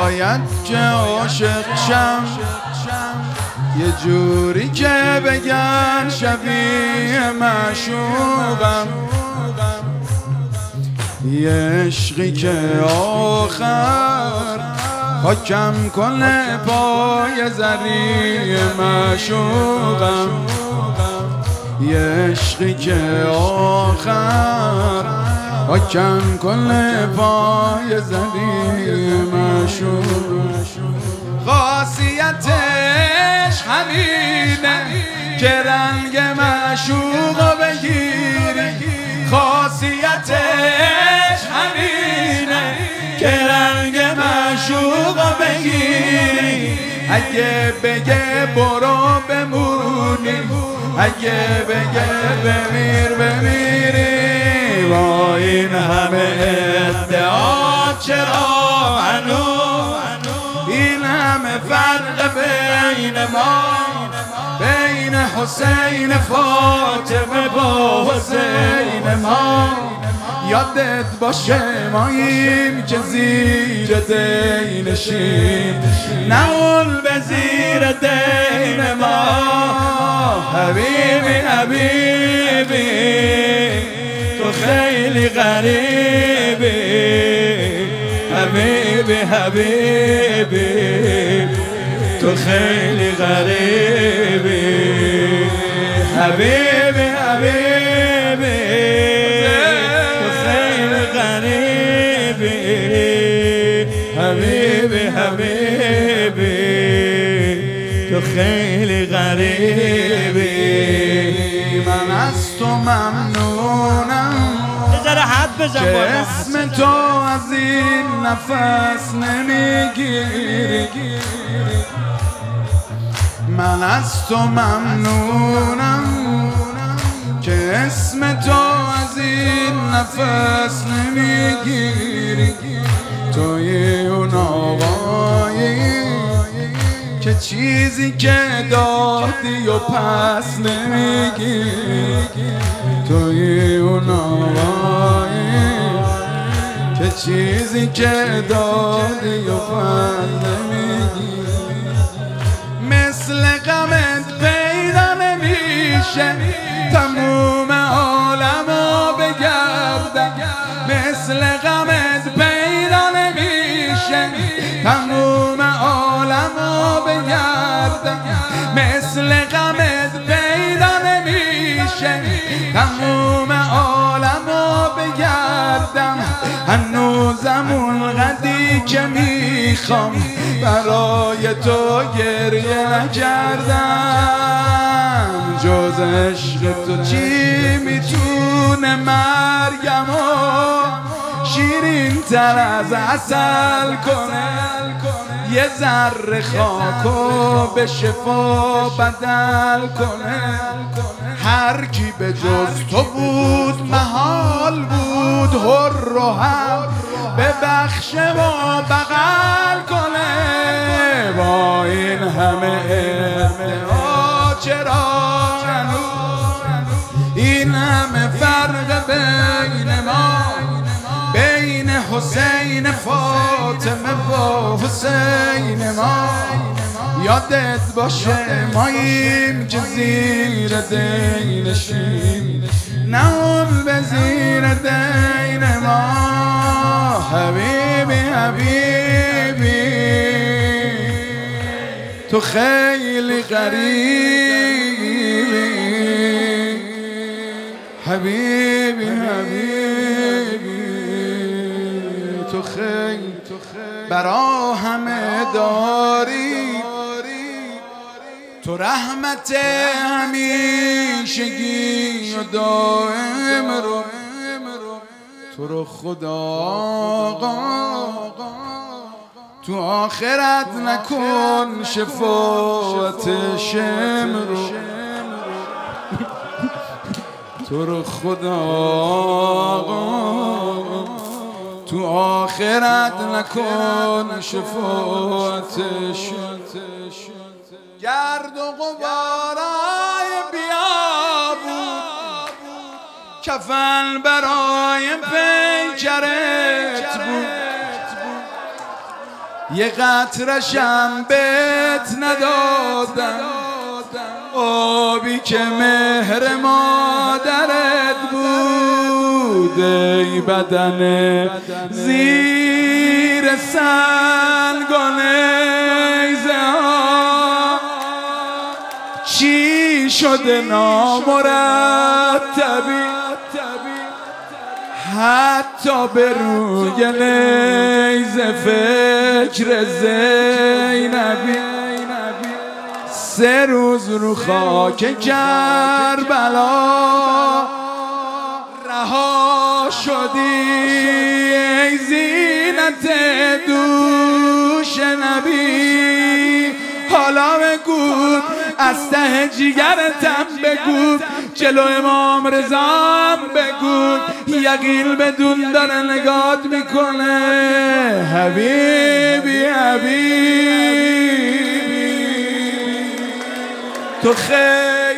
باید که عاشق شم یه جوری که بگن شبیه معشوقم، یه عشقی که آخر حکم کنه پای زری معشوقم، یه عشقی که آخر حکم کنه پای زری معشوقم. خاصیتش همینه که رنگ معشوقو بگیری، خاصیتش همینه که رنگ معشوقو بگیری. اگه بگه برو بمونی، اگه بگه بمیر بمیری. با این همه ادعا چرا هنوز این همه فرق بین ما، بین حسین فاطمه با حسین ما؟ یادت باشه ماییم که زیر دینشیم، نه اون به زیر دین ما. حبیبی حبیبی تو خیلی غریبی، حبیبی حبیبی تو خیلی غریبی، حبیبی حبیبی تو خیلی غریبی، حبیبی حبیبی تو خیلی غریبی. من از تو ممنونم که اسم تو از این نفس نمیگیری. من از تو ممنونم که اسم تو از این نفس نمیگیری. توی اون آقایی که چیزی که دادی و پس نمیگیری. توی اون آقایی که چیزی که دادی و پس نمیگیری. مثل غمت پیدا نمیشه تموم عالمو بگردم، مثل غمت پیدا نمیشه تموم عالمو بگردم، مثل غمت پیدا نمیشه تموم عالمو بگردم. هنوزم اونقدی که میخوام برای تو گریه نکردم. جز عشق تو چی میتونه مرگمو شیرین تر از عسل کنه؟ یه ذره خاکو به شفا بدل کنه. هر کی به جز تو بود محال بود حر و هم ببخشه و بغل کنه. با این همه ادعا چرا این همه فرق بین ما، بین حسین فاطمه با حسین ما؟ یادت باشه ماییم که زیر دینشیم، نه اون به زیر دین ما. حبیبی حبیبی تو خیلی غریبی، حبیبی حبیبی تو خیلی برا همه داری. تو رحمت همیشگی و دائم رو، تو رو خدا آقا تو آخرت نکن شفاعت شم رو. تو رو خدا آقا تو آخرت نکن شفاعت شم. گرد و غبارای بیابون کفن برای پیکرت بود. یه قطرشم بهت ندادم، آبی که مهر مادرت بود. ای بدن زیر سنگان نیزه ها، چی شده نامرتبی حتی به روی نیزه فکر زینبی. 3 روز رو خاک کربلا رها شدی ای زینت دوش نبی. حالا بگو از ته جیگرتم بگو، جلو امام رضام بگو، یقین بدون داره نگات میکنه. حبیبی حبیبی تو خیلی